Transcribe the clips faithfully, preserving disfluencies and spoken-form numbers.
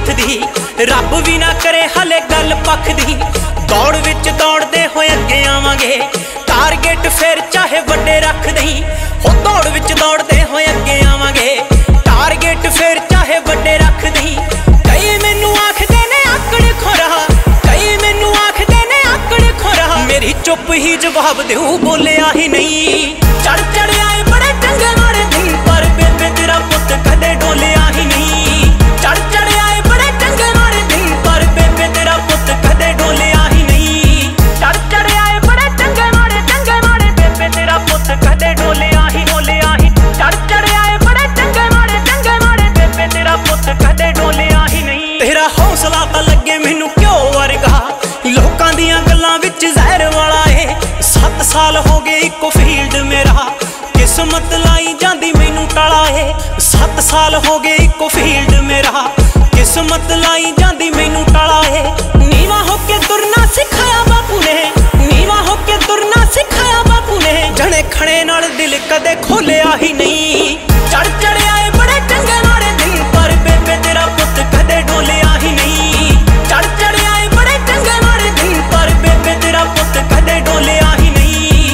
दी, रब भी ना करे हले गल पख दी। दौड़ विच दौड़दे होए अगे आवांगे, टारगेट फिर चाहे वड्डे रख दई। हो दौड़ विच दौड़दे होए अगे आवांगे, टारगेट फिर चाहे वड्डे रख दई। कई मैनू आखदे ने आकड़ खोरा, कई मैनू आखदे ने आकड़ खोरा। मेरी चुप ही जवाब देऊ, बोलिया ही नहीं। चढ़ चढ़ आए बड़े चंगे माड़े दिन, पर बेबे तेरा पुत कदे डोलिया ही नहीं। चढ़ चढ़ आए बड़े चंगे माड़े दिन, पर बेबे तेरा पुत कदे डोलिया ही नहीं। चढ़ चढ़ आए बड़े चंगे माड़े चंगे माड़े, बेबे तेरा पुत कदे डोलिया ही डोलिया ही। चढ़ चढ़ आए बड़े चंगे माड़े चंगे माड़े, बेबे तेरा पुत कदे डोलिया ही नहीं। तेरा हौसला तां लगे मैनू क्यों वर्गा, लोकां दियां गल्लां विच जहर वाला है। सत्त साल हो गए इको फील्ड मेरा, किस्मत लाई जांदी मैनू टाला है। सत्त साल हो गए इको फील्ड मेरा, किस्मत लाई जांदी मैनू टाला है। नीवा होके तुरना सिखाया बापू ने, नीवा होके तुरना सिखाया बापू ने। जने खड़े नाल दिल कदे खोलिया ही नहीं। चढ़ चढ़ आए बड़े चंगे माड़े दिन, पर बेबे तेरा पुत कदे डोलिया ही नहीं। चढ़ चढ़ आए बड़े चंगे माड़े दिन, पर बेबे तेरा पुत कदे डोलिया ही नहीं।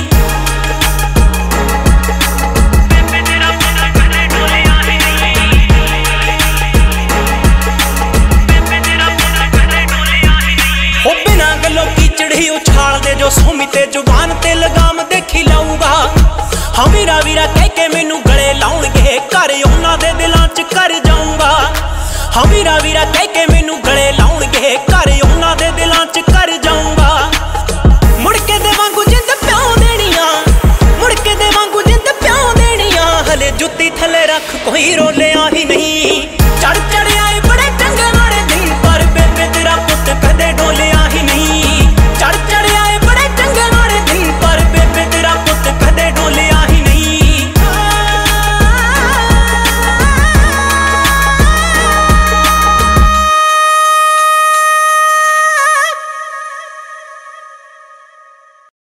चिड़ी उछाल दे जो सोमी ते जुबान ते लगाम देखी लाऊंगा। हाँ वीरा वीरा कह के मैनू गले लाउणगे, घर उन्हां दे दिलां च कर जाऊंगा। हाँ वीरा वीरा कह के मैनू गले लाउणगे, घर उन्हां दे दिलां च कर जाऊंगा। मुड़ के दे वांगू जिंद प्याओ देनियां, मुड़ के दे वांगू जिंद प्याओ देनियां। हले जुत्ती थले रख कोई रोलिया ही नहीं।